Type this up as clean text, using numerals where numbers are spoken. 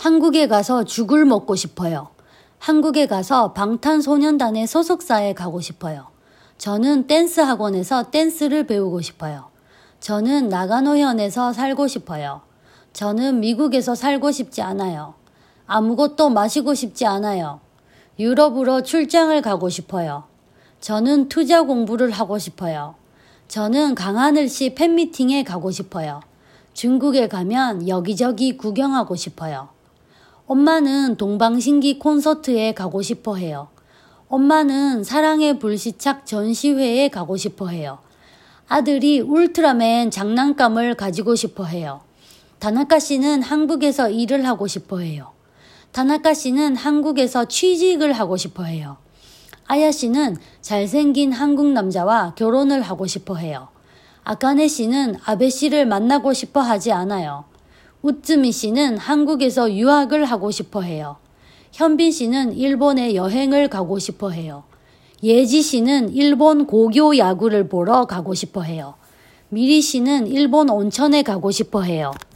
한국에 가서 죽을 먹고 싶어요. 한국에 가서 방탄소년단의 소속사에 가고 싶어요. 저는 댄스 학원에서 댄스를 배우고 싶어요. 저는 나가노현에서 살고 싶어요. 저는 미국에서 살고 싶지 않아요. 아무것도 마시고 싶지 않아요. 유럽으로 출장을 가고 싶어요. 저는 투자 공부를 하고 싶어요. 저는 강하늘 씨 팬미팅에 가고 싶어요. 중국에 가면 여기저기 구경하고 싶어요. 엄마는 동방신기 콘서트에 가고 싶어 해요. 엄마는 사랑의 불시착 전시회에 가고 싶어 해요. 아들이 울트라맨 장난감을 가지고 싶어 해요. 다나카 씨는 한국에서 일을 하고 싶어 해요. 다나카 씨는 한국에서 취직을 하고 싶어 해요. 아야 씨는 잘생긴 한국 남자와 결혼을 하고 싶어 해요. 아카네 씨는 아베 씨를 만나고 싶어 하지 않아요. 우츠미 씨는 한국에서 유학을 하고 싶어 해요. 현빈 씨는 일본에 여행을 가고 싶어 해요. 예지 씨는 일본 고교 야구를 보러 가고 싶어 해요. 미리 씨는 일본 온천에 가고 싶어 해요.